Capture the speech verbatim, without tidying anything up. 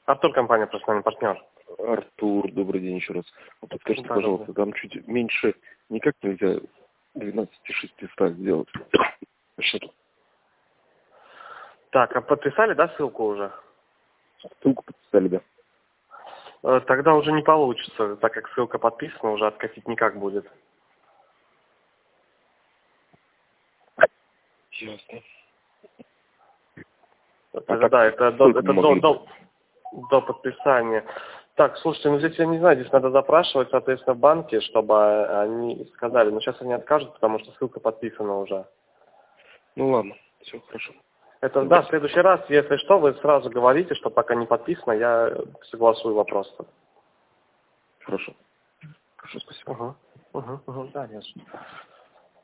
Артур, компания «Профессиональный партнер». Артур, добрый день еще раз. Подскажите, да, пожалуйста, да. Там чуть меньше никак нельзя двенадцать шестьсот сделать. Что-то. Так, а подписали, да, ссылку уже? Ссылку подписали, да. Тогда уже не получится, так как ссылка подписана, уже откатить никак будет. Ясно. Это, а да, это, до, это до, до, до подписания. Так, слушайте, ну здесь я не знаю, здесь надо запрашивать, соответственно, банки, чтобы они сказали. Но сейчас они откажут, потому что ссылка подписана уже. Ну ладно, все хорошо. Это да, в следующий раз, если что, вы сразу говорите, что пока не подписано, я согласую вопрос. Хорошо. Хорошо, спасибо. Угу. Угу. Угу. Да, нет.